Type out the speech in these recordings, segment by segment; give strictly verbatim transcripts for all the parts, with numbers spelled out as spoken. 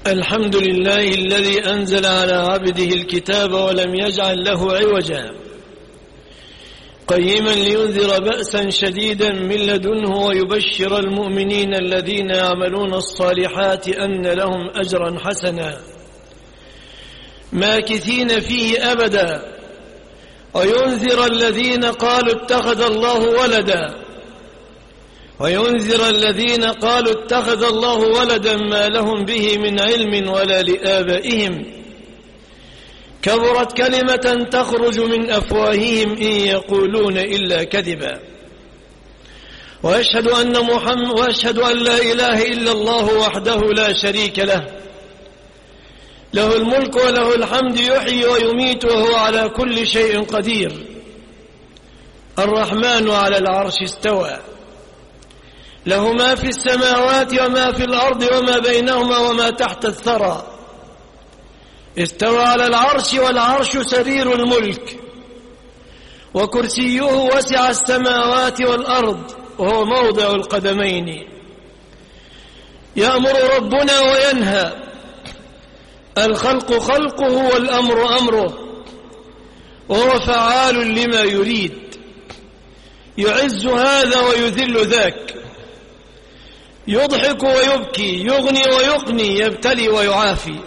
الحمد لله الذي أنزل على عبده الكتاب ولم يجعل له عوجا قيما لينذر بأسا شديدا من لدنه ويبشر المؤمنين الذين يعملون الصالحات أن لهم أجرا حسنا ماكثين فيه أبدا وينذر الذين قالوا اتخذ الله ولدا وينذر الذين قالوا اتخذ الله ولدا ما لهم به من علم ولا لآبائهم كبرت كلمة تخرج من أفواههم إن يقولون إلا كذبا وأشهد أن محمد وأشهد أن لا إله إلا الله وحده لا شريك له له الملك وله الحمد يحيي ويميت وهو على كل شيء قدير الرحمن على العرش استوى له ما في السماوات وما في الأرض وما بينهما وما تحت الثرى استوى على العرش والعرش سرير الملك وكرسيه وسع السماوات والأرض وهو موضع القدمين يأمر ربنا وينهى الخلق خلقه والأمر أمره وهو فعال لما يريد يعز هذا ويذل ذاك يضحك ويبكي يغني ويقني يبتلي ويعافي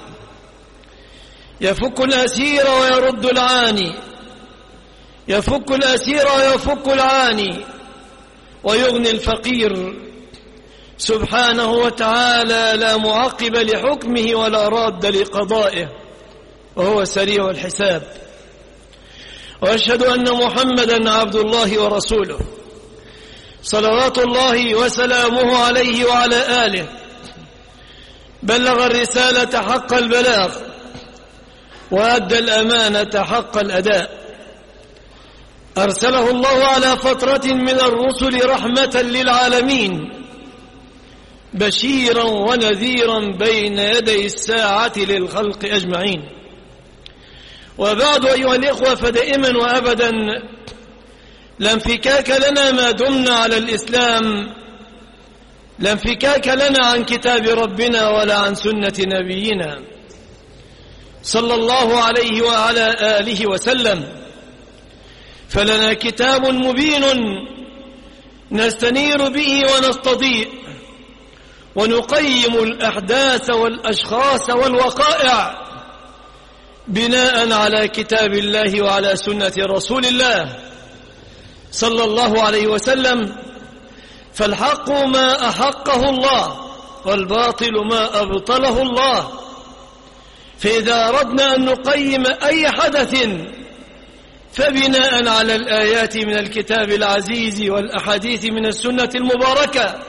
يفك الأسير ويرد العاني يفك الأسير ويفك العاني ويغني الفقير سبحانه وتعالى لا معقب لحكمه ولا راد لقضائه وهو سريع الحساب وأشهد أن محمدا عبد الله ورسوله صلوات الله وسلامه عليه وعلى آله بلغ الرسالة حق البلاغ وأدى الأمانة حق الأداء أرسله الله على فترة من الرسل رحمة للعالمين بشيرا ونذيرا بين يدي الساعة للخلق أجمعين وبعد أيها الإخوة فدائما وأبدا لا انفكاك لنا ما دمنا على الإسلام لا انفكاك لنا عن كتاب ربنا ولا عن سنة نبينا صلى الله عليه وعلى آله وسلم فلنا كتاب مبين نستنير به ونستضيء ونقيم الأحداث والأشخاص والوقائع بناء على كتاب الله وعلى سنة رسول الله صلى الله عليه وسلم فالحق ما أحقه الله والباطل ما أبطله الله فإذا أردنا أن نقيم أي حدث فبناء على الآيات من الكتاب العزيز والأحاديث من السنة المباركة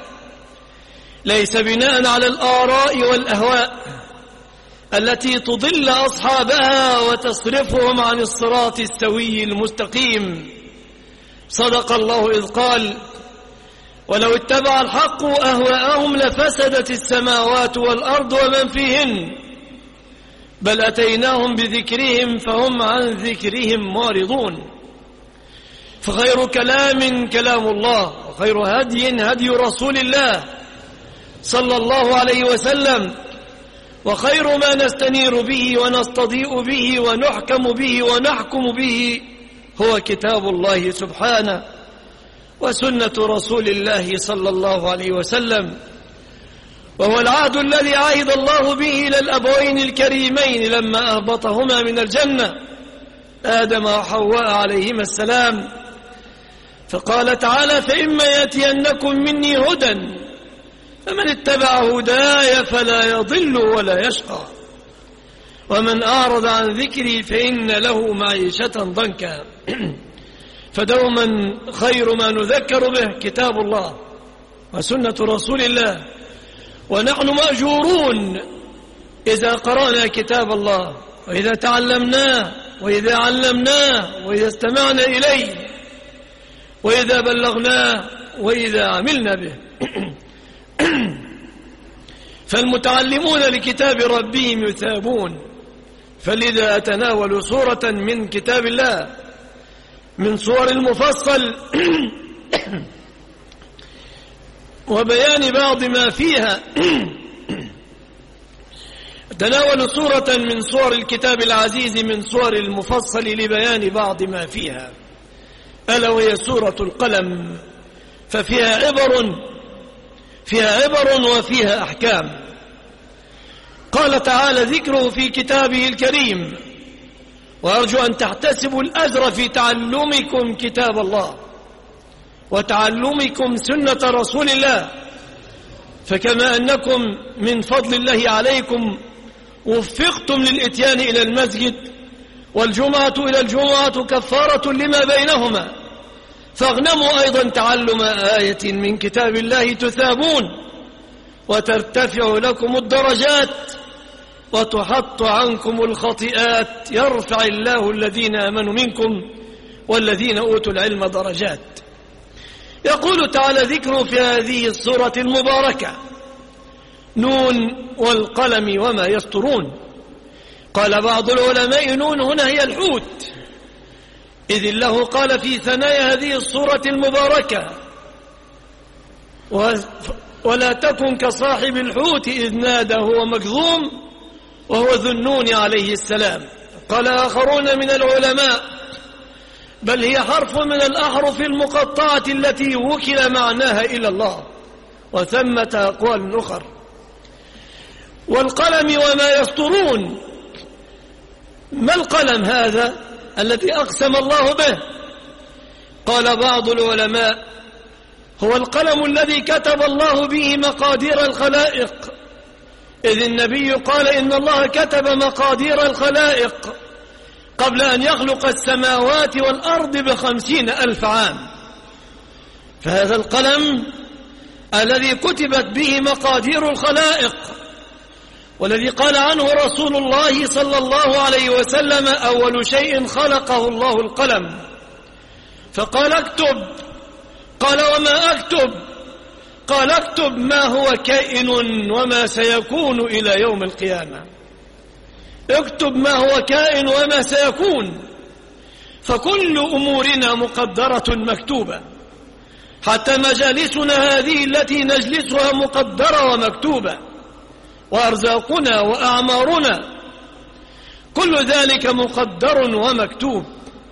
ليس بناء على الآراء والأهواء التي تضل أصحابها وتصرفهم عن الصراط السوي المستقيم صدق الله إذ قال ولو اتبع الحق أهواءهم لفسدت السماوات والأرض ومن فيهن بل أتيناهم بذكرهم فهم عن ذكرهم معرضون فخير كلام كلام الله وخير هدي هدي رسول الله صلى الله عليه وسلم وخير ما نستنير به ونستضيء به ونحكم به ونحكم به هو كتاب الله سبحانه وسنة رسول الله صلى الله عليه وسلم وهو العهد الذي عهد الله به إلى الأبوين الكريمين لما أهبطهما من الجنة آدم وحواء عليهما السلام فقال تعالى فإما يأتينكم مني هدى فمن اتبع هداي فلا يضل ولا يشقى ومن أعرض عن ذكري فإن له معيشة ضنكا فدوما خير ما نذكر به كتاب الله وسنة رسول الله ونحن مأجورون إذا قرأنا كتاب الله وإذا تعلمناه وإذا علمناه وإذا استمعنا إليه وإذا بلغناه وإذا عملنا به فالمتعلمون لكتاب ربهم يثابون فلذا أتناول سورة من كتاب الله من سور المفصل وبيان بعض ما فيها تناول صورة من صور الكتاب العزيز من صور المفصل لبيان بعض ما فيها، ألا وهي سورة القلم، ففيها عبر فيها عبر وفيها أحكام. قال تعالى ذكره في كتابه الكريم: وأرجو أن تحتسبوا الأجر في تعلمكم كتاب الله وتعلمكم سنة رسول الله، فكما أنكم من فضل الله عليكم وفقتم للإتيان إلى المسجد، والجمعة إلى الجمعة كفارة لما بينهما، فاغنموا أيضا تعلم آية من كتاب الله تثابون وترتفع لكم الدرجات وتحط عنكم الخطيئات، يرفع الله الذين آمنوا منكم والذين أوتوا العلم درجات. يقول تعالى ذكره في هذه السورة المباركة: نون والقلم وما يسطرون. قال بعض العلماء: نون هنا هي الحوت، إذ الله قال في ثنايا هذه السورة المباركة: ولا تكن كصاحب الحوت إذ نادى هو مكظوم وهو ذو النون عليه السلام. قال آخرون من العلماء: بل هي حرف من الأحرف المقطعة التي وكل معناها إلى الله، وثمة أقوال أخر. والقلم وما يسطرون، ما القلم هذا الذي أقسم الله به؟ قال بعض العلماء: هو القلم الذي كتب الله به مقادير الخلائق، إذ النبي قال إن الله كتب مقادير الخلائق قبل أن يخلق السماوات والأرض بخمسين ألف عام، فهذا القلم الذي كتبت به مقادير الخلائق، والذي قال عنه رسول الله صلى الله عليه وسلم: أول شيء خلقه الله القلم، فقال اكتب. قال: وما أكتب؟ قال: اكتب ما هو كائن وما سيكون إلى يوم القيامة. اكتب ما هو كائن وما سيكون، فكل أمورنا مقدرة مكتوبة، حتى مجالسنا هذه التي نجلسها مقدرة ومكتوبة، وأرزاقنا وأعمارنا كل ذلك مقدر ومكتوب،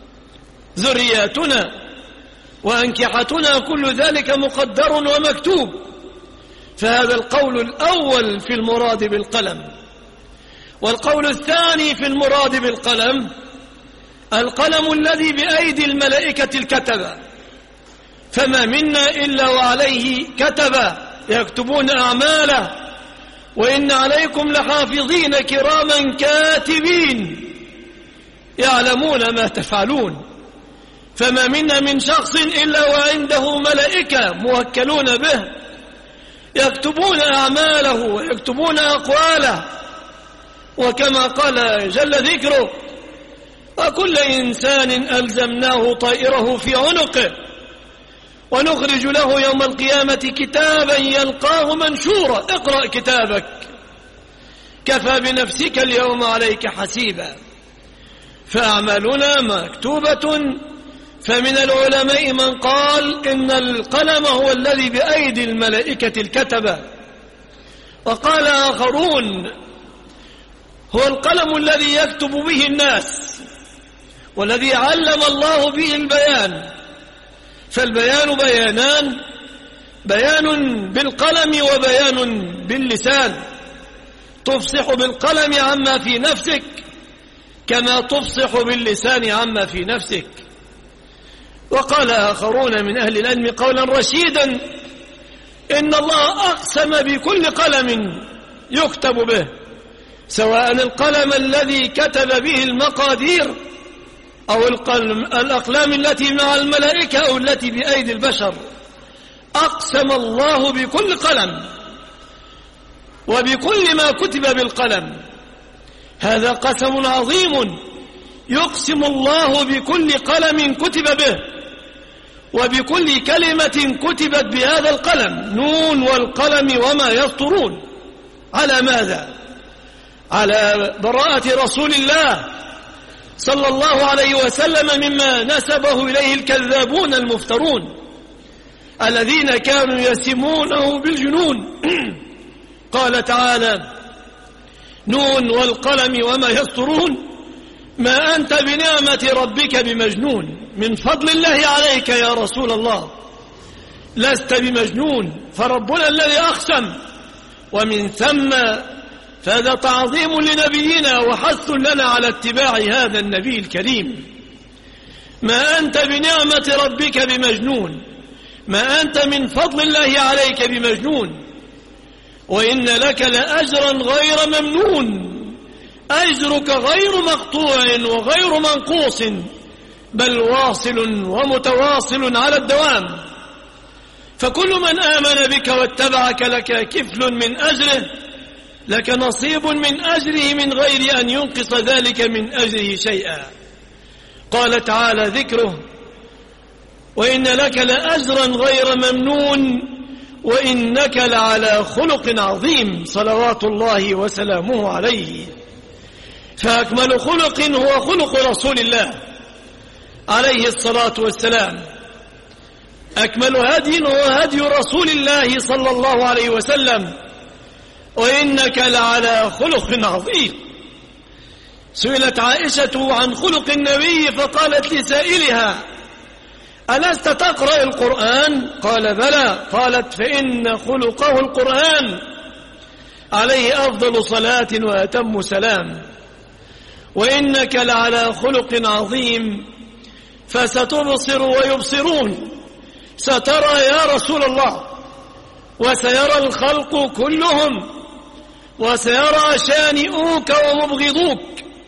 ذرياتنا وأنكحتنا كل ذلك مقدر ومكتوب. فهذا القول الأول في المراد بالقلم. والقول الثاني في المراد بالقلم: القلم الذي بأيدي الملائكة الكتبة، فما منا إلا وعليه كتبة يكتبون أعماله، وإن عليكم لحافظين كراما كاتبين يعلمون ما تفعلون. فما منا من شخص إلا وعنده ملائكة موكلون به يكتبون أعماله ويكتبون أقواله. وكما قال جل ذكره: وكل إنسان ألزمناه طائره في عنقه ونخرج له يوم القيامة كتابا يلقاه منشورا، اقرأ كتابك كفى بنفسك اليوم عليك حسيبا. فأعمالنا مكتوبة. فمن العلماء من قال إن القلم هو الذي بأيدي الملائكة الكتبة، وقال آخرون: هو القلم الذي يكتب به الناس، والذي علم الله به البيان. فالبيان بيانان: بيان بالقلم وبيان باللسان. تفصح بالقلم عما في نفسك كما تفصح باللسان عما في نفسك. وقال آخرون من أهل العلم قولا رشيدا: إن الله أقسم بكل قلم يكتب به، سواء القلم الذي كتب به المقادير أو القلم الأقلام التي مع الملائكة أو التي بأيدي البشر. أقسم الله بكل قلم وبكل ما كتب بالقلم. هذا قسم عظيم، يقسم الله بكل قلم كتب به وبكل كلمة كتبت بهذا القلم. نون والقلم وما يسطرون. على ماذا؟ على براءة رسول الله صلى الله عليه وسلم مما نسبه إليه الكذابون المفترون الذين كانوا يسمونه بالجنون. قال تعالى: نون والقلم وما يسطرون ما أنت بنعمة ربك بمجنون. من فضل الله عليك يا رسول الله لست بمجنون، فربنا الذي أقسم، ومن ثم فهذا تعظيم لنبينا وحث لنا على اتباع هذا النبي الكريم. ما أنت بنعمة ربك بمجنون، ما أنت من فضل الله عليك بمجنون، وإن لك لأجرا غير ممنون، أجرك غير مقطوع وغير منقوص، بل واصل ومتواصل على الدوام. فكل من آمن بك واتبعك لك كفل من أجره، لك نصيب من أجره من غير أن ينقص ذلك من أجره شيئا. قال تعالى ذكره: وإن لك لأجرا غير ممنون وإنك لعلى خلق عظيم، صلوات الله وسلامه عليه. فأكمل خلق هو خلق رسول الله عليه الصلاة والسلام، أكمل هدي هو هدي رسول الله صلى الله عليه وسلم، وإنك لعلى خلق عظيم. سئلت عائشة عن خلق النبي فقالت لسائلها: ألست تقرأ القرآن؟ قال: بلى. قالت: فإن خلقه القرآن، عليه أفضل صلاة وأتم سلام. وإنك لعلى خلق عظيم، فستبصر ويبصرون، سترى يا رسول الله، وسيرى الخلق كلهم، وسيرى شانئوك ومبغضوك،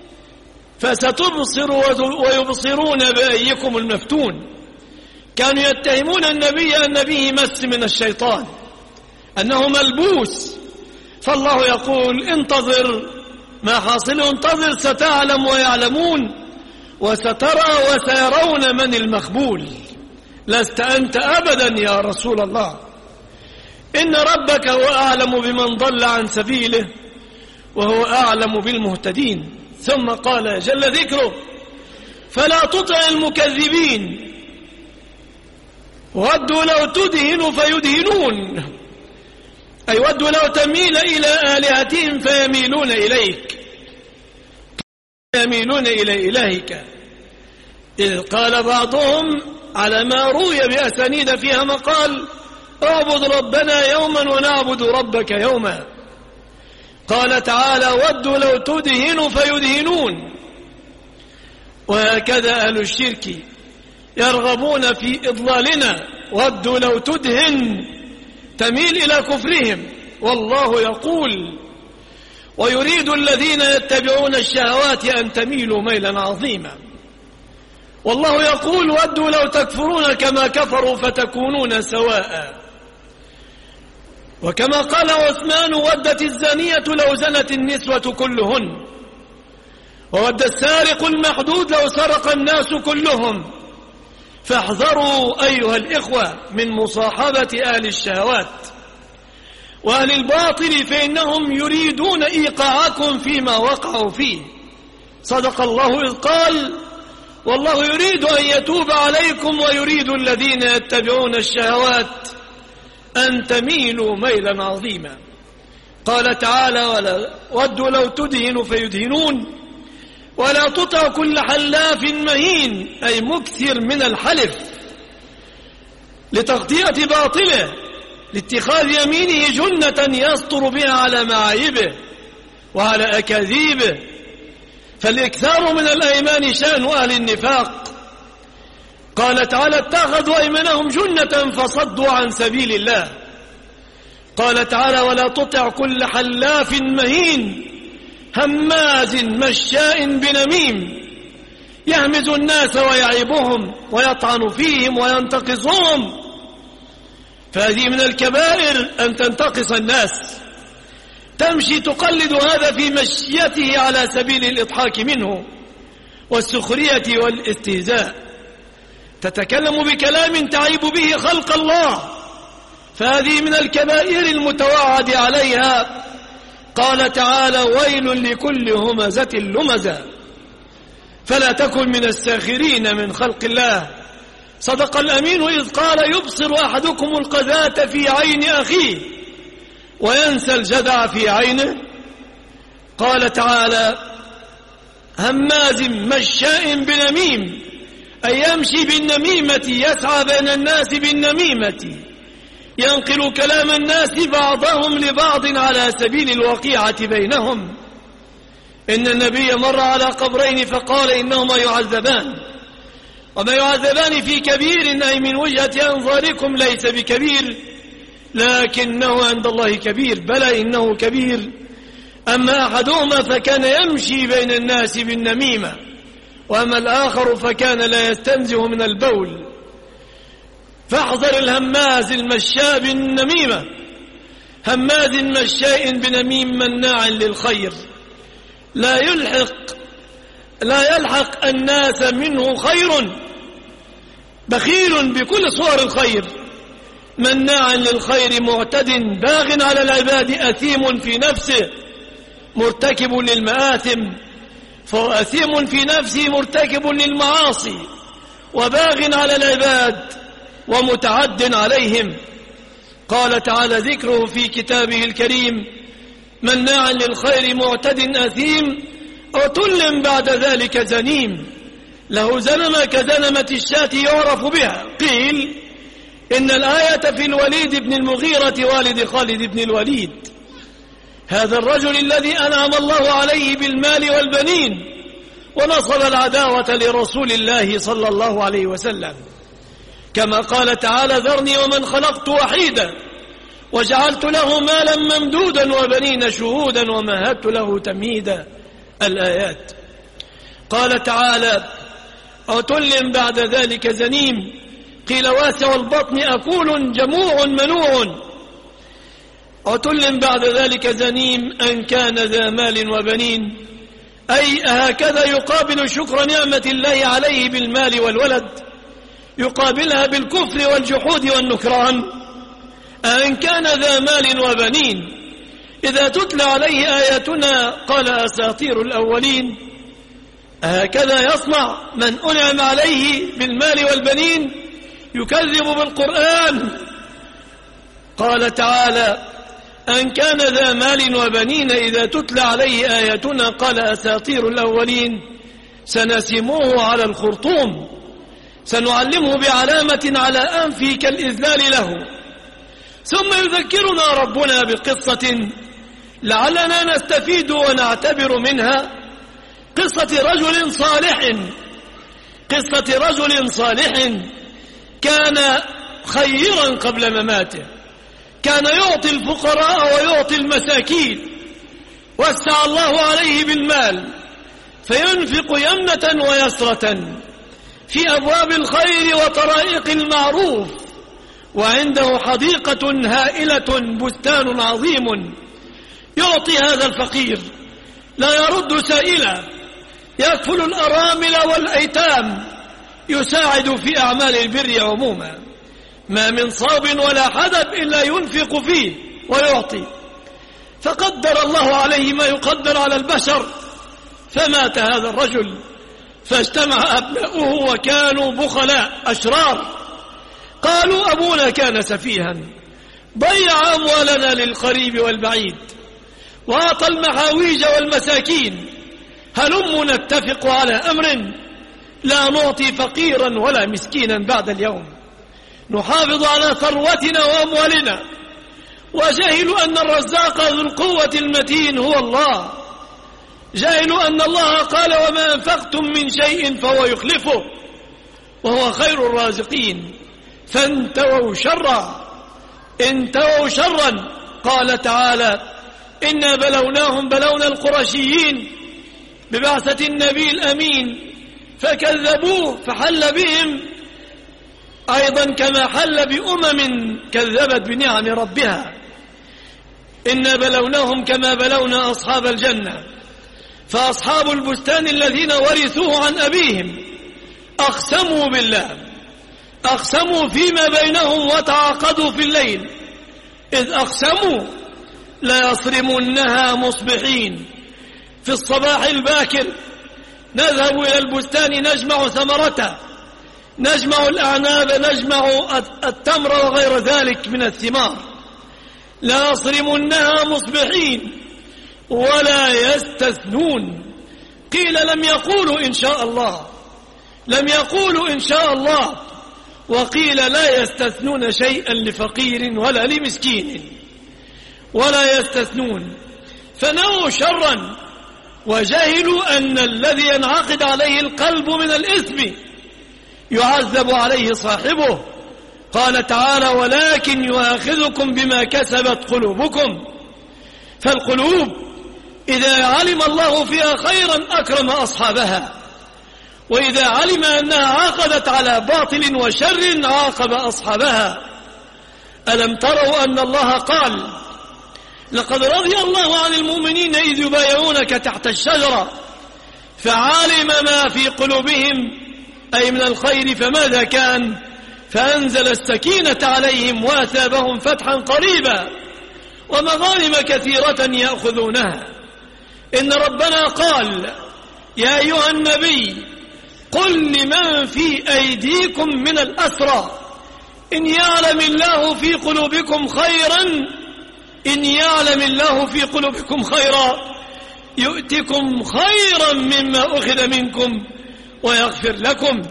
فستبصر ويبصرون بأيكم المفتون. كانوا يتهمون النبي أن به مس من الشيطان، أنه ملبوس، فالله يقول: انتظر ما حاصل، انتظر ستعلم ويعلمون، وسترى وسيرون من المخبول. لست أنت أبدا يا رسول الله، إن ربك هو أعلم بمن ضل عن سبيله وهو أعلم بالمهتدين. ثم قال جل ذكره: فلا تطع المكذبين، ودوا لو تدهن فيدهنون، أي ودوا لو تميل إلى آلهتهم فيميلون إليك، يميلون إلى إلهك. إذ قال بعضهم على ما روي بأسانيد فيها مقال: اعبد ربنا يوما ونعبد ربك يوما. قال تعالى: ودوا لو تدهن فيدهنون. وهكذا أهل الشرك يرغبون في إضلالنا، ودوا لو تدهن، تميل إلى كفرهم. والله يقول: ويريد الذين يتبعون الشهوات أن تميلوا ميلا عظيما. والله يقول: ودوا لو تكفرون كما كفروا فتكونون سواء. وكما قال عثمان: ودت الزانية لو زنت النسوة كلهن، وود السارق المحدود لو سرق الناس كلهم. فاحذروا أيها الإخوة من مصاحبة أهل الشهوات وأهل الباطل، فإنهم يريدون إيقاعكم فيما وقعوا فيه. صدق الله إذ قال: والله يريد أن يتوب عليكم ويريد الذين يتبعون الشهوات أن تميلوا ميلا عظيما. قال تعالى: ولا ودوا لو تدهن فيدهنون. ولا تطع كل حلاف مهين، أي مكثر من الحلف لتغطية باطله، لاتخاذ يمينه جنة يسطر بها على معايبه وعلى أكاذيبه. فالإكثار من الأيمان شأن أهل النفاق. قال تعالى: اتخذوا أيمانهم جنة فصدوا عن سبيل الله. قال تعالى: ولا تطع كل حلاف مهين هماز مشاء بنميم يهمز الناس ويعيبهم ويطعن فيهم وينتقصهم. فهذه من الكبائر أن تنتقص الناس، تمشي تقلد هذا في مشيته على سبيل الإضحاك منه والسخرية والاستهزاء، تتكلم بكلام تعيب به خلق الله، فهذه من الكبائر المتوعد عليها. قال تعالى: ويل لكل همزة لمزة. فلا تكن من الساخرين من خلق الله. صدق الأمين إذ قال: يبصر أحدكم القذاة في عين أخيه وينسى الجدع في عينه. قال تعالى هماز مشاء بنميم، أي يمشي بالنميمة، يسعى بين الناس بالنميمة، ينقل كلام الناس بعضهم لبعض على سبيل الوقيعة بينهم. إن النبي مر على قبرين فقال إنهما يعذبان، وما يعذبان في كبير، أي من وجهة أنظاركم ليس بكبير لكنه عند الله كبير، بلى إنه كبير. أما أحدهما فكان يمشي بين الناس بالنميمة، وأما الآخر فكان لا يستنزه من البول. فاحذر الهماز المشاء بالنميمة، هماز مشاء بنميم مناع للخير، لا يلحق لا يلحق الناس منه خير، بخيل بكل صور الخير، مناع للخير، معتد باغ على العباد، أثيم في نفسه مرتكب للمآثم، فهو أثيم في نفسه مرتكب للمعاصي، وباغ على العباد ومتعد عليهم. قال تعالى ذكره في كتابه الكريم مناع للخير معتد أثيم، عتل بعد ذلك زنيم، له زنم كزنمة الشاة يعرف بها. قيل إن الآية في الوليد بن المغيرة والد خالد بن الوليد، هذا الرجل الذي أنعم الله عليه بالمال والبنين ونصب العداوة لرسول الله صلى الله عليه وسلم، كما قال تعالى ذرني ومن خلقت وحيدا وجعلت له مالا ممدودا وبنين شهودا ومهدت له تمهيدا، الآيات. قال تعالى عتل بعد ذلك زنيم، قيل واسع البطن أكول جموع منوع، عتل بعد ذلك زنيم أن كان ذا مال وبنين، أي هكذا يقابل شكر نعمة الله عليه بالمال والولد، يقابلها بالكفر والجحود والنكران. أن كان ذا مال وبنين، إذا تتلى عليه آياتنا قال أساطير الأولين، هكذا يصنع من أنعم عليه بالمال والبنين، يكذب بالقرآن. قال تعالى أن كان ذا مال وبنين إذا تتلى عليه آياتنا قال أساطير الأولين، سنسموه على الخرطوم، سنعلمه بعلامة على أنفه كالإذلال له. ثم يذكرنا ربنا بقصة لعلنا نستفيد ونعتبر منها، قصة رجل صالح، قصة رجل صالح كان خيرا قبل مماته، كان يعطي الفقراء ويعطي المساكين، وسع الله عليه بالمال فينفق يمنة ويسرة في أبواب الخير وطرائق المعروف، وعنده حديقة هائلة بستان عظيم، يعطي هذا الفقير، لا يرد سائلا، يكفل الأرامل والأيتام، يساعد في أعمال البر عموما، ما من صاب ولا حدب إلا ينفق فيه ويعطي. فقدر الله عليه ما يقدر على البشر، فمات هذا الرجل، فاجتمع أبناؤه وكانوا بخلاء أشرار، قالوا أبونا كان سفيها، ضيع أموالنا للقريب والبعيد، وأعطى المحاويج والمساكين، هلم نتفق على أمر لا نعطي فقيرا ولا مسكينا بعد اليوم، نحافظ على ثروتنا وأموالنا، وجهلوا أن الرزاق ذو القوة المتين هو الله، جهلوا أن الله قال وما أنفقتم من شيء فهو يخلفه وهو خير الرازقين، فانتووا شرا، انتووا شرا. قال تعالى إنا بلوناهم، بلونا القرشيين ببعثة النبي الأمين فكذبوه، فحل بهم أيضا كما حل بأمم كذبت بنعم ربها. إنا بلوناهم كما بلونا أصحاب الجنة، فأصحاب البستان الذين ورثوه عن أبيهم أقسموا بالله، أقسموا فيما بينهم وتعاقدوا في الليل، إذ أقسموا لا يصرمنها مصبحين، في الصباح الباكر نذهب إلى البستان نجمع ثمرته، نجمع الأعناب، نجمع التمر وغير ذلك من الثمار، لا يصرمنها مصبحين، ولا يستثنون. قيل لم يقولوا إن شاء الله، لم يقولوا إن شاء الله، وقيل لا يستثنون شيئا لفقير ولا لمسكين، ولا يستثنون. فنووا شرا وجهلوا أن الذي ينعقد عليه القلب من الإثم يعذب عليه صاحبه. قال تعالى: ولكن يؤاخذكم بما كسبت قلوبكم. فالقلوب إذا علم الله فيها خيرا أكرم أصحابها، وإذا علم أنها عقدت على باطل وشر عاقب أصحابها. ألم تروا أن الله قال: لقد رضي الله عن المؤمنين إذ يبايعونك تحت الشجرة فعلم ما في قلوبهم، أي من الخير، فماذا كان؟ فأنزل السكينة عليهم وأثابهم فتحا قريبا ومغانم كثيرة يأخذونها. إن ربنا قال: يا أيها النبي قل لمن في أيديكم من الأسرى إن يعلم الله في قلوبكم خيرا إن يعلم الله في قلوبكم خيرا يؤتكم خيرا مما أخذ منكم ويغفر لكم.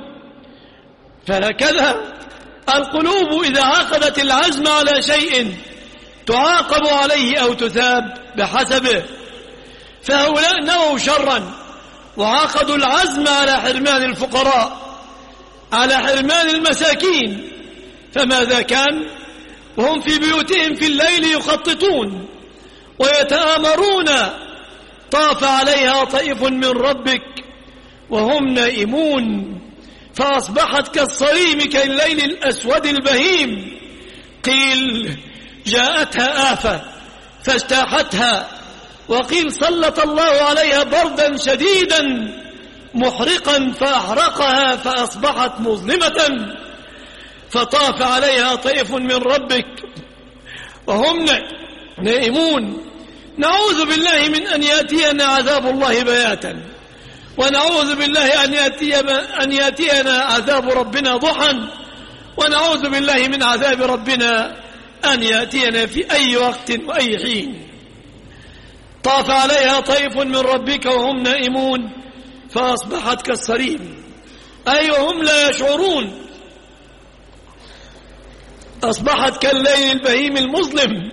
فهكذا القلوب إذا عقدت العزم على شيء تعاقب عليه أو تثاب بحسبه. فهؤلاء نووا شرا وعقدوا العزم على حرمان الفقراء، على حرمان المساكين، فماذا كان؟ وهم في بيوتهم في الليل يخططون ويتآمرون طاف عليها طيف من ربك وهم نائمون فأصبحت كالصريم كالليل الأسود البهيم. قيل جاءتها آفة فاجتاحتها، وقيل سلط الله عليها بردا شديدا محرقا فأحرقها فأصبحت مظلمة، فطاف عليها طيف من ربك وهم نائمون. نعوذ بالله من أن يأتينا عذاب الله بياتا، ونعوذ بالله أن, يأتي أن يأتينا عذاب ربنا ضحى، ونعوذ بالله من عذاب ربنا أن يأتينا في أي وقت وأي حين. طاف عليها طيف من ربك وهم نائمون فأصبحت كالصريم، أي وهم لا يشعرون، أصبحت كالليل البهيم المظلم.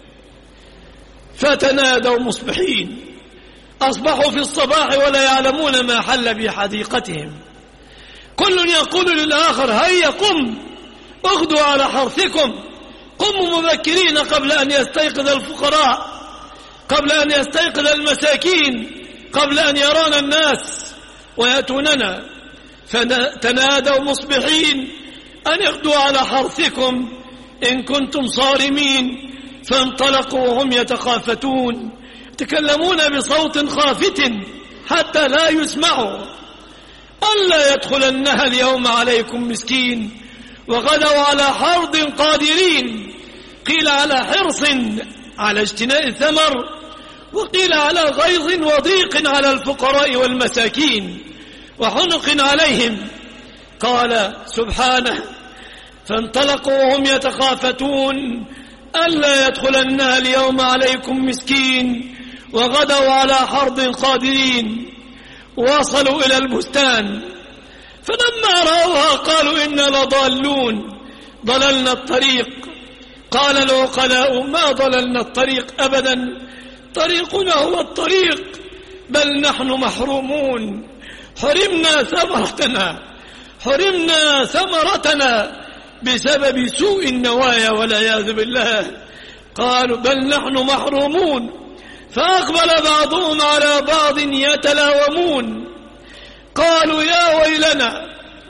فتنادوا مصبحين، أصبحوا في الصباح ولا يعلمون ما حل بحديقتهم. كل يقول للآخر: هيا قم اغدوا على حرثكم، قموا مبكرين قبل أن يستيقظ الفقراء، قبل أن يستيقظ المساكين، قبل أن يرانا الناس ويأتوننا. فتنادوا مصبحين أن اغدوا على حرثكم إن كنتم صارمين. فانطلقوا وهم يتخافتون، يتكلمون بصوت خافت حتى لا يسمعوا: ألا يدخلنها اليوم عليكم مسكين. وغدوا على حرد قادرين، قيل على حرص على اجتناء الثمر، وقيل على غيظ وضيق على الفقراء والمساكين وحنق عليهم. قال سبحانه: فانطلقوا وهم يتخافتون ألا يدخلنها اليوم عليكم مسكين. وغدوا على حرد قادرين. وصلوا إلى البستان فلما رأوها قالوا إنا لضالون، ضللنا الطريق. قال العقلاء: ما ضللنا الطريق أبدا، طريقنا هو الطريق، بل نحن محرومون، حرمنا ثمرتنا حرمنا ثمرتنا بسبب سوء النوايا والعياذ بالله. قالوا: بل نحن محرومون. فأقبل بعضهم على بعض يتلاومون، قالوا: يا ويلنا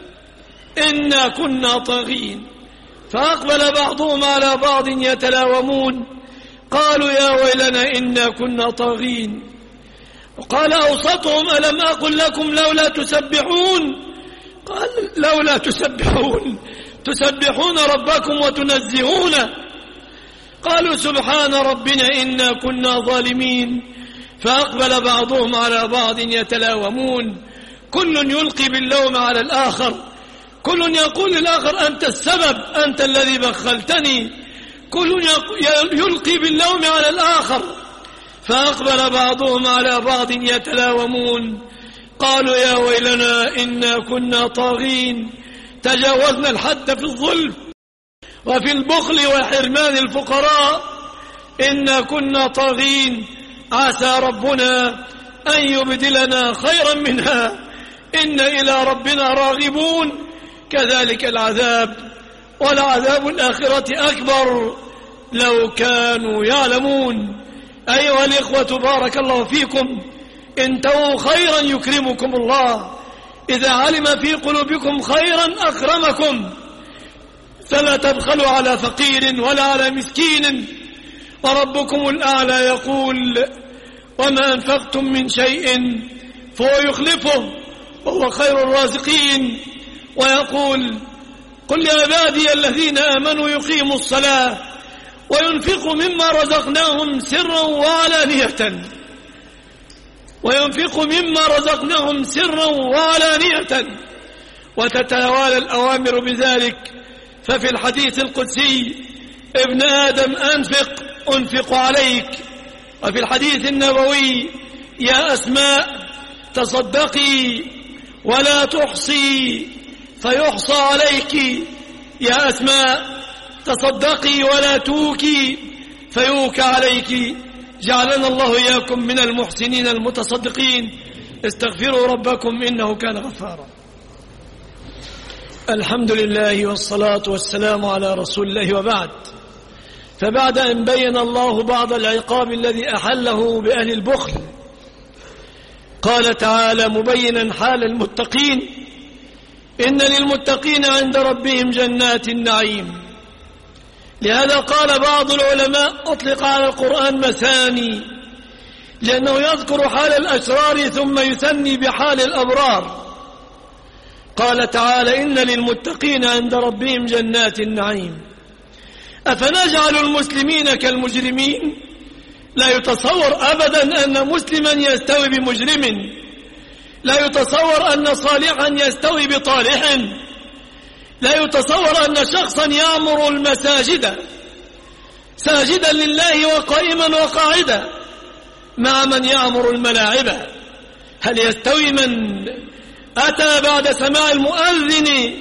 إنا كنا طاغين. فأقبل بعضهم على بعض يتلاومون، قالوا: يا ويلنا إنا كنا طاغين. وقال أوسطهم: ألم أقل لكم لولا تسبحون؟ قال: لولا تسبحون تسبحون ربكم وتنزهونه. قالوا: سبحان ربنا إنا كنا ظالمين. فأقبل بعضهم على بعض يتلاومون، كل يلقي باللوم على الآخر، كل يقول للآخر: أنت السبب، أنت الذي بخلتني. كل يلقي باللوم على الآخر. فأقبل بعضهم على بعض يتلاومون قالوا يا ويلنا إنا كنا طاغين تجاوزنا الحد في الظلم وفي البخل وحرمان الفقراء إنا كنا طاغين عسى ربنا أن يبدلنا خيرا منها إن إلى ربنا راغبون كذلك العذاب ولعذاب الآخرة أكبر لو كانوا يعلمون. أيها الإخوة بارك الله فيكم انتهوا خيرا يكرمكم الله. إذا علم في قلوبكم خيرا أكرمكم فلا تبخلوا على فقير ولا على مسكين وربكم الأعلى يقول وما أنفقتم من شيء فهو يخلفه وهو خير الرازقين ويقول قل لعبادي الذين آمنوا يقيموا الصلاة وينفقوا مما رزقناهم سرا وعلانية وينفقوا مما رزقناهم سرا وعلانية وتتوالى الأوامر بذلك. ففي الحديث القدسي ابن آدم أنفق أنفق عليك. وفي الحديث النبوي يا أسماء تصدقي ولا تحصي فيحصى عليك. يا أسماء تصدقي ولا توكي فيوكى عليك. جعلنا الله إياكم من المحسنين المتصدقين. استغفروا ربكم إنه كان غفارا. الحمد لله والصلاة والسلام على رسول الله وبعد. فبعد أن بين الله بعض العقاب الذي أحله بأهل البخل قال تعالى مبينا حال المتقين إن للمتقين عند ربهم جنات النعيم. لهذا قال بعض العلماء أطلق على القرآن مثاني لأنه يذكر حال الأشرار ثم يثني بحال الأبرار. قال تعالى إن للمتقين عند ربهم جنات النعيم. أفنجعل المسلمين كالمجرمين؟ لا يتصور أبدا أن مسلما يستوي بمجرم، لا يتصور أن صالحا يستوي بطالح، لا يتصور أن شخصا يعمر المساجد ساجدا لله وقائما وقاعدا مع من يعمر الملاعب. هل يستوي من أتى بعد سماع المؤذن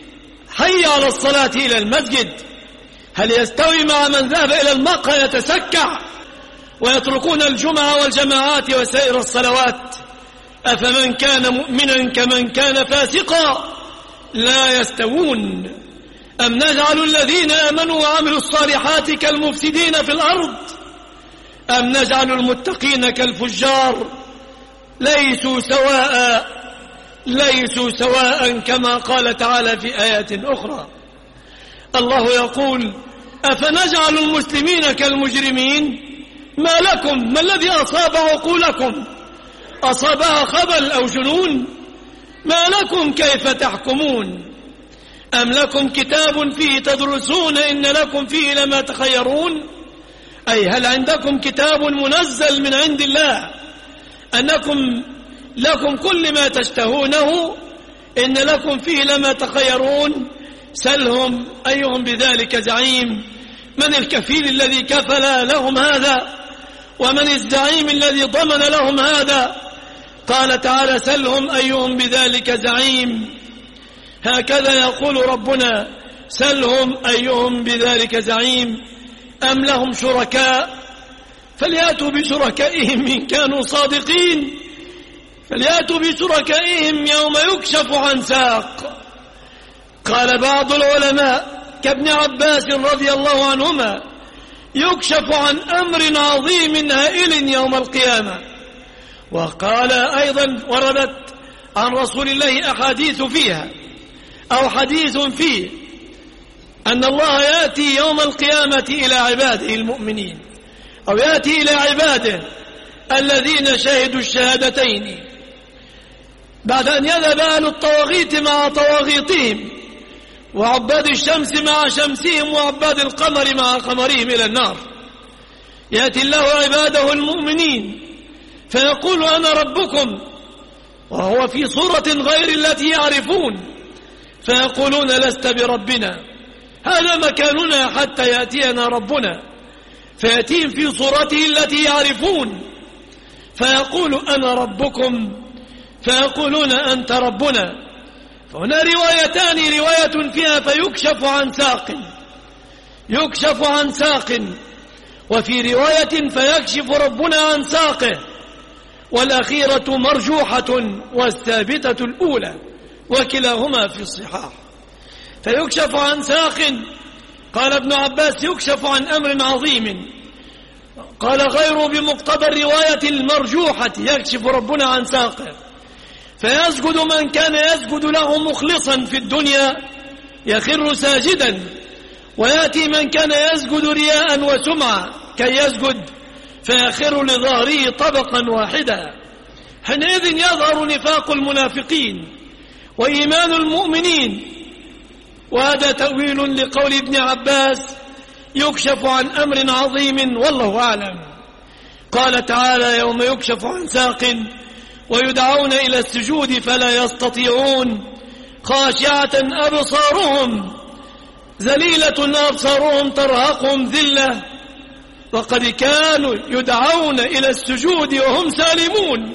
حي على الصلاة إلى المسجد؟ هل يستوي مع من ذهب إلى المقهى يتسكع ويتركون الجمعة والجماعات وسائر الصلوات؟ أفمن كان مؤمنا كمن كان فاسقا لا يستوون. أم نجعل الذين آمنوا وعملوا الصالحات كالمفسدين في الأرض أم نجعل المتقين كالفجار؟ ليسوا سواء ليسوا سواء كما قال تعالى في آيات أخرى. الله يقول أفنجعل المسلمين كالمجرمين؟ ما لكم؟ ما الذي أصاب عقولكم؟ أصابها خبل أو جنون؟ ما لكم كيف تحكمون؟ أم لكم كتاب فيه تدرسون إن لكم فيه لما تخيرون؟ أي هل عندكم كتاب منزل من عند الله أنكم لكم كل ما تشتهونه إن لكم فيه لما تخيرون؟ سلهم أيهم بذلك زعيم. من الكفيل الذي كفل لهم هذا؟ ومن الزعيم الذي ضمن لهم هذا؟ قال تعالى سلهم أيهم بذلك زعيم. هكذا يقول ربنا سلهم أيهم بذلك زعيم. أم لهم شركاء؟ فليأتوا بشركائهم إن كانوا صادقين. فليأتوا بشركائهم يوم يكشف عن ساق. قال بعض العلماء كابن عباس رضي الله عنهما يكشف عن أمر عظيم هائل يوم القيامة. وقال أيضا وردت عن رسول الله أحاديث فيها أو حديث فيه أن الله يأتي يوم القيامة إلى عباده المؤمنين أو يأتي إلى عباده الذين شهدوا الشهادتين بعد أن يذهب أهل الطواغيت مع طواغيتهم وعباد الشمس مع شمسهم وعباد القمر مع قمرهم إلى النار. يأتي الله عباده المؤمنين فيقول أنا ربكم وهو في صورة غير التي يعرفون فيقولون لست بربنا هذا مكاننا حتى يأتينا ربنا. فيأتيهم في صورته التي يعرفون فيقول أنا ربكم فيقولون أنت ربنا. فهنا روايتان، رواية فيها فيكشف عن ساق، يكشف عن ساق، وفي رواية فيكشف ربنا عن ساقه، والأخيرة مرجوحة والثابتة الأولى، وكلاهما في الصحاح. فيكشف عن ساق، قال ابن عباس يكشف عن أمر عظيم، قال غيره بمقتضى الرواية المرجوحة يكشف ربنا عن ساقه، فيسجد من كان يسجد له مخلصا في الدنيا يخر ساجدا، ويأتي من كان يسجد رياء وسمعة كي يسجد فيخر لظهره طبقا واحدا. حينئذ يظهر نفاق المنافقين وإيمان المؤمنين. وهذا تأويل لقول ابن عباس يكشف عن أمر عظيم والله أعلم. قال تعالى يوم يكشف عن ساق ويدعون إلى السجود فلا يستطيعون خاشعة أبصارهم ذليلة أبصارهم ترهقهم ذلة وقد كانوا يدعون إلى السجود وهم سالمون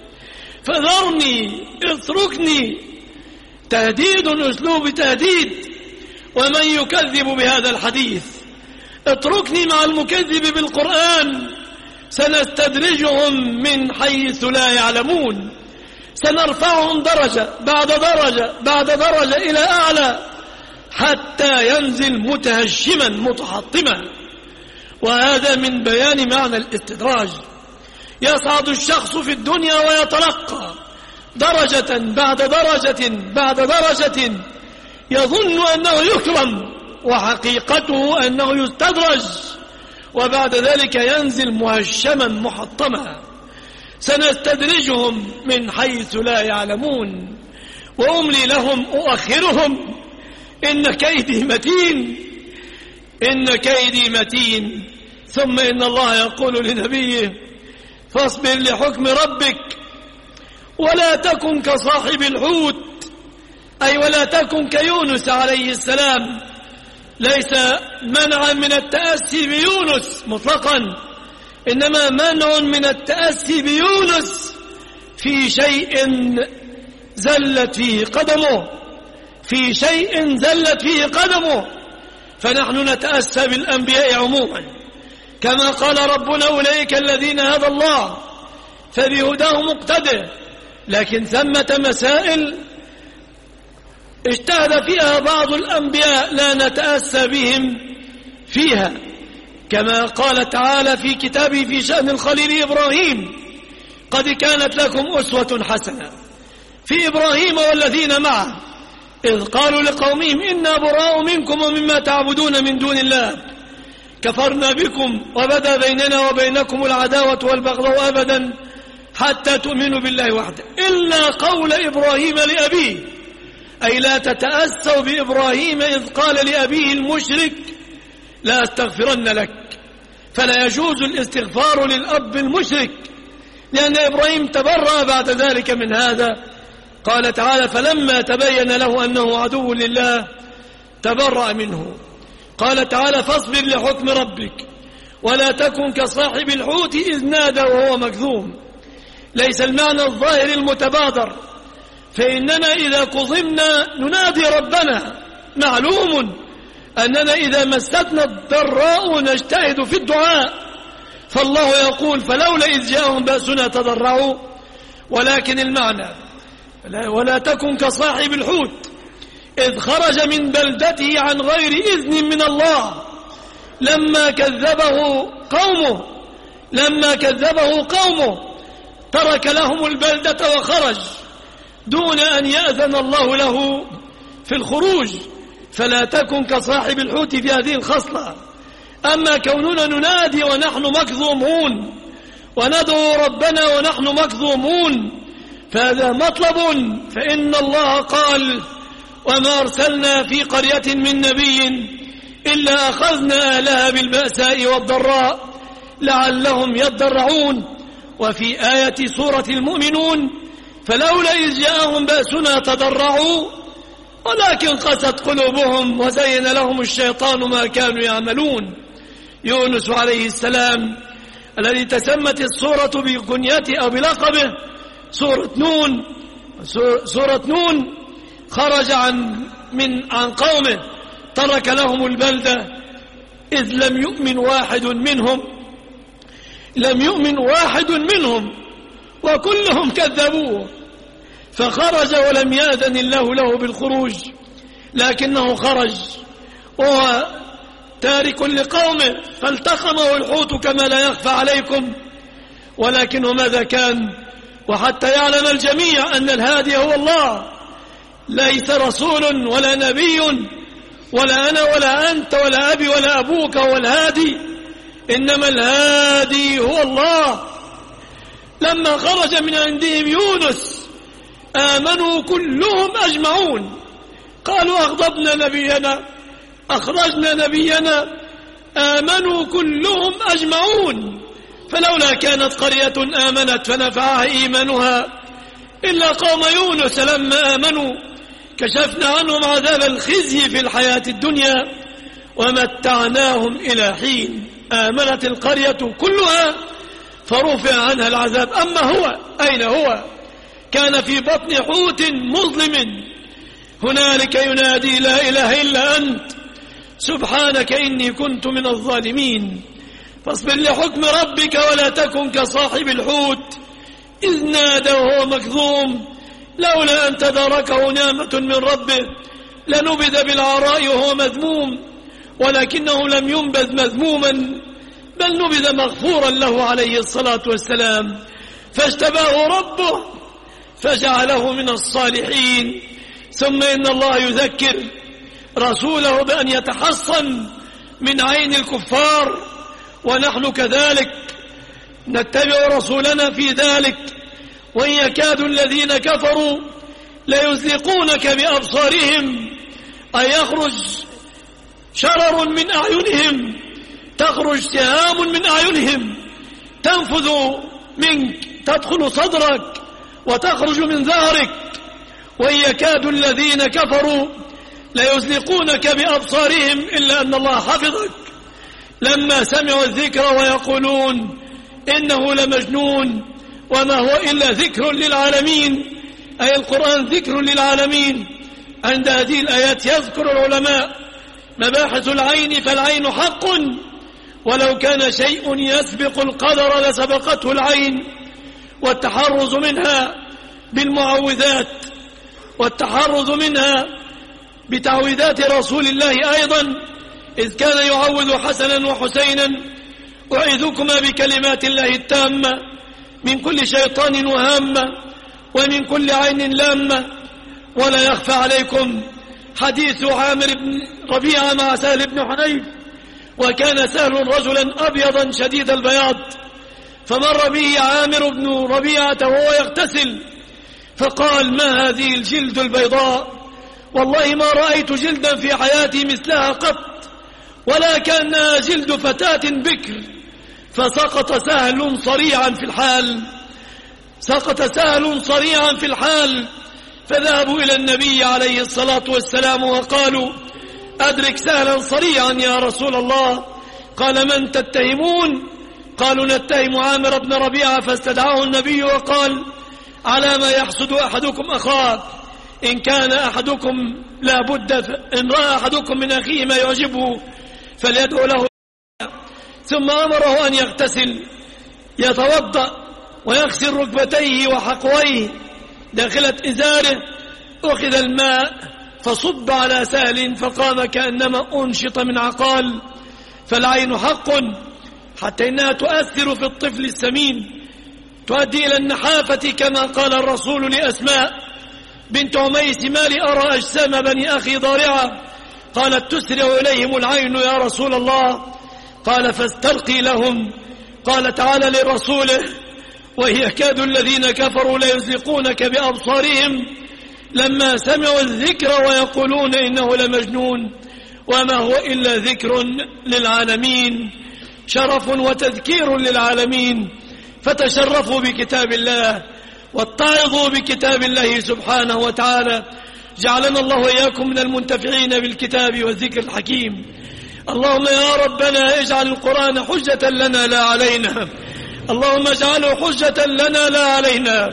فذرني اتركني. تهديد أسلوب تهديد. ومن يكذب بهذا الحديث اتركني مع المكذب بالقرآن سنستدرجهم من حيث لا يعلمون، سنرفعهم درجة بعد درجة بعد درجة إلى أعلى حتى ينزل متهشما متحطما. وهذا من بيان معنى الاستدراج. يصعد الشخص في الدنيا ويترقى درجة بعد درجة بعد درجة يظن أنه يكرم وحقيقته أنه يستدرج، وبعد ذلك ينزل مهشما محطما. سنستدرجهم من حيث لا يعلمون وأملي لهم أؤخرهم إن كيدي متين إن كيدي متين. ثم إن الله يقول لنبيه فاصبر لحكم ربك ولا تكن كصاحب الحوت، أي ولا تكن كيونس عليه السلام. ليس منعا من التأسي بيونس مطلقا، إنما منع من التأسي بيونس في شيء زلت فيه قدمه في شيء زلت فيه قدمه. فنحن نتأسى بالأنبياء عموما كما قال ربنا أولئك الذين هدى الله فبهداه مقتده. لكن ثمة مسائل اجتهد فيها بعض الأنبياء لا نتأسى بهم فيها، كما قال تعالى في كتابه في شأن الخليل إبراهيم قد كانت لكم أسوة حسنة في إبراهيم والذين معه إذ قالوا لقومهم إنا براء منكم ومما تعبدون من دون الله كفرنا بكم وبدا بيننا وبينكم العداوة والبغضاء أبدا حتى تؤمنوا بالله وحده إلا قول إبراهيم لأبيه، أي لا تتأسوا بإبراهيم إذ قال لأبيه المشرك لا أستغفرن لك. فلا يجوز الاستغفار للأب المشرك لأن إبراهيم تبرأ بعد ذلك من هذا. قال تعالى فلما تبين له أنه عدو لله تبرأ منه. قال تعالى فاصبر لحكم ربك ولا تكن كصاحب الحوت إذ نادى وهو مكذوم. ليس المعنى الظاهر المتبادر، فإننا إذا كظمنا ننادي ربنا. معلوم أننا إذا مستنا الضراء نجتهد في الدعاء، فالله يقول فلولا إذ جاءهم بأسنا تضرعوا. ولكن المعنى ولا تكن كصاحب الحوت إذ خرج من بلدته عن غير إذن من الله لما كذبه قومه لما كذبه قومه ترك لهم البلدة وخرج دون أن يأذن الله له في الخروج. فلا تكن كصاحب الحوت في هذه الخصلة. أما كوننا ننادي ونحن مكظومون وندعو ربنا ونحن مكظومون فهذا مطلب. فإن الله قال وما أرسلنا في قرية من نبي إلا أخذنا أهلها بالبأساء والضراء لعلهم يضرعون. وفي آية سورة المؤمنون فلولا إذ جاءهم بأسنا تضرعوا ولكن قست قلوبهم وزين لهم الشيطان ما كانوا يعملون. يونس عليه السلام الذي تسمت السورة بكنيته أو بلقبه سورة نون. سورة نون خرج عن من عن قومه، ترك لهم البلدة إذ لم يؤمن واحد منهم لم يؤمن واحد منهم وكلهم كذبوه، فخرج ولم يأذن الله له بالخروج، لكنه خرج وهو تارك لقومه، فالتقمه الحوت كما لا يخفى عليكم. ولكنه ماذا كان؟ وحتى يعلم الجميع أن الهادي هو الله، ليس رسول ولا نبي ولا أنا ولا أنت ولا أبي ولا أبوك هو الهادي، إنما الهادي هو الله. لما خرج من عندهم يونس آمنوا كلهم أجمعون، قالوا أغضبنا نبينا أخرجنا نبينا، آمنوا كلهم أجمعون. فلولا كانت قرية آمنت فنفعها إيمانها إلا قوم يونس لما آمنوا كشفنا عنهم عذاب الخزي في الحياة الدنيا ومتعناهم إلى حين. آمنت القرية كلها فرفع عنها العذاب. أما هو أين هو؟ كان في بطن حوت مظلم، هنالك ينادي لا إله إلا أنت سبحانك إني كنت من الظالمين. فاصبر لحكم ربك ولا تكن كصاحب الحوت إذ نادى وهو مكظوم لولا أن تداركه نعمة من ربه لنبذ بالعراء وهو مذموم، ولكنه لم ينبذ مذموما بل نبذ مغفورا له عليه الصلاة والسلام، فاجتباه ربه فجعله من الصالحين. ثم إن الله يذكر رسوله بأن يتحصن من عين الكفار، ونحن كذلك نتبع رسولنا في ذلك. وإن يكاد الذين كفروا ليزلقونك بأبصارهم، أي يخرج شرر من أعينهم، تخرج سهام من أعينهم تنفذ منك، تدخل صدرك وتخرج من ظهرك. وإن يكاد الذين كفروا ليزلقونك بأبصارهم إلا أن الله حفظك لما سمعوا الذكر ويقولون إنه لمجنون وما هو إلا ذكر للعالمين، أي القرآن ذكر للعالمين. عند هذه الآيات يذكر العلماء مباحث العين، فالعين حق، ولو كان شيء يسبق القدر لسبقته العين، والتحرز منها بالمعوذات، والتحرز منها بتعويذات رسول الله أيضا، إذ كان يعوذ حسنا وحسينا أعيذكما بكلمات الله التامة من كل شيطان وهامة ومن كل عين لامة. ولا يخفى عليكم حديث عامر بن ربيعة مع سهل بن حنيف، وكان سهل رجلا أبيضا شديد البياض، فمر به عامر بن ربيعة وهو يغتسل فقال ما هذه الجلد البيضاء؟ والله ما رأيت جلدا في حياتي مثلها قط، ولا كان جلد فتاة بكر. فسقط سهل صريعا في الحال سقط سهل صريعا في الحال فذهبوا إلى النبي عليه الصلاة والسلام وقالوا أدرك سهلا صريعا يا رسول الله. قال من تتهمون؟ قالوا نتهم عامر بن ربيعة. فاستدعاه النبي وقال على ما يحسد أحدكم أخاه؟ إن كان أحدكم لا بد إن رأى أحدكم من أخيه ما يعجبه فليدعو له. ثم أمره أن يغتسل، يتوضأ ويغسل ركبتيه وحقويه داخلة إزاره. أخذ الماء فصب على سهل فقام كأنما أنشط من عقال. فالعين حق، حتى إنها تؤثر في الطفل السمين، تؤدي إلى النحافة كما قال الرسول لأسماء بنت عميس ما لي أرى أجسام بني أخي ضارعة، قالت تسرع إليهم العين يا رسول الله. قال فاسترقي لهم. قال تعالى لرسوله وإن يكاد الذين كفروا ليزلقونك بأبصارهم لما سمعوا الذكر ويقولون إنه لمجنون وما هو إلا ذكر للعالمين، شرف وتذكير للعالمين. فتشرفوا بكتاب الله واتعظوا بكتاب الله سبحانه وتعالى. جعلنا الله وإياكم من المنتفعين بالكتاب والذكر الحكيم. اللهم يا ربنا اجعل القرآن حجة لنا لا علينا، اللهم اجعله حجة لنا لا علينا،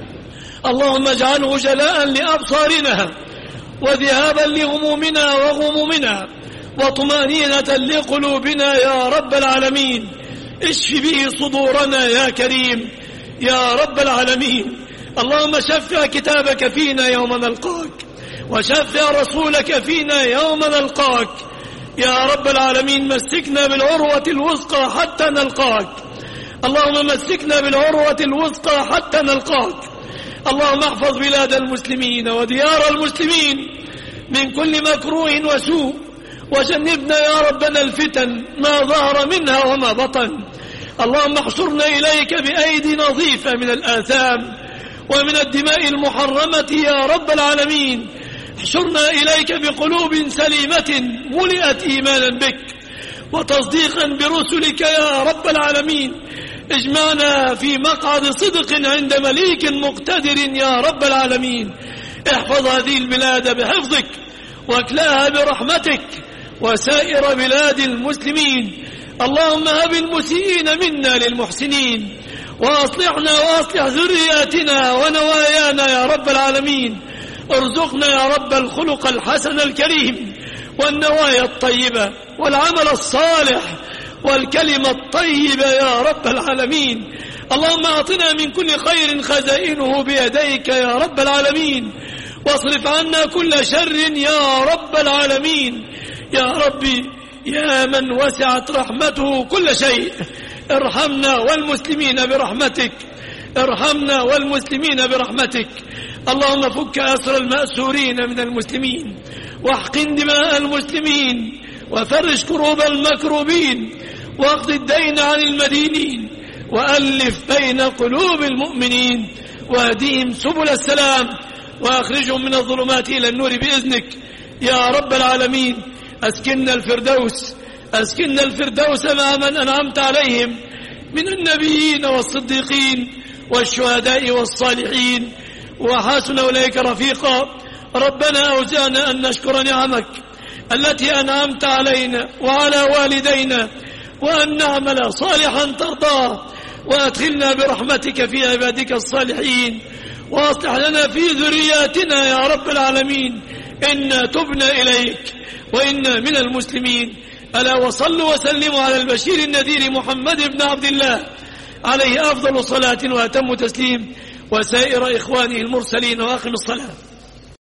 اللهم اجعله جلاء لأبصارنا وذهابا لهمومنا وغمومنا وطمأنينة لقلوبنا يا رب العالمين. اشف به صدورنا يا كريم يا رب العالمين. اللهم شفع كتابك فينا يوم نلقاك، وشفع رسولك فينا يوم نلقاك يا رب العالمين. مسكنا بالعروة الوثقى حتى نلقاك، اللهم مسكنا بالعروة الوثقى حتى نلقاك. اللهم احفظ بلاد المسلمين وديار المسلمين من كل مكروه وسوء، وجنبنا يا ربنا الفتن ما ظهر منها وما بطن. اللهم احشرنا إليك بأيدي نظيفة من الآثام ومن الدماء المحرمة يا رب العالمين. احشرنا إليك بقلوب سليمة ملئت إيمانا بك وتصديقا برسلك يا رب العالمين. اجمعنا في مقعد صدق عند مليك مقتدر يا رب العالمين. احفظ هذه البلاد بحفظك واكلاها برحمتك وسائر بلاد المسلمين. اللهم هب المسيئين منا للمحسنين، وأصلحنا وأصلح ذرياتنا ونوايانا يا رب العالمين. ارزقنا يا رب الخلق الحسن الكريم والنوايا الطيبة والعمل الصالح والكلمة الطيبة يا رب العالمين. اللهم أعطنا من كل خير خزائنه بيديك يا رب العالمين، واصرف عنا كل شر يا رب العالمين. يا ربي يا من وسعت رحمته كل شيء، ارحمنا والمسلمين برحمتك، ارحمنا والمسلمين برحمتك. اللهم فك أسر المأسورين من المسلمين، واحقن دماء المسلمين، وفرج كروب المكروبين، واقض الدين عن المدينين، وألف بين قلوب المؤمنين، واهديهم سبل السلام، وأخرجهم من الظلمات إلى النور بإذنك يا رب العالمين. أسكننا الفردوس، أسكننا الفردوس مع من أنعمت عليهم من النبيين والصديقين والشهداء والصالحين، وحسن أولئك رفيقا. ربنا أوزعنا أن نشكر نعمك التي أنعمت علينا وعلى والدينا، وأن نعمل صالحا ترضاه، وأدخلنا برحمتك في عبادك الصالحين، وأصلح لنا في ذرياتنا يا رب العالمين. إنا تبنا إليك وإنا من المسلمين. ألا وصلوا وسلموا على البشير النذير محمد بن عبد الله عليه أفضل صلاة وأتم تسليم، وسائر إخوانه المرسلين، وأقم الصلاة.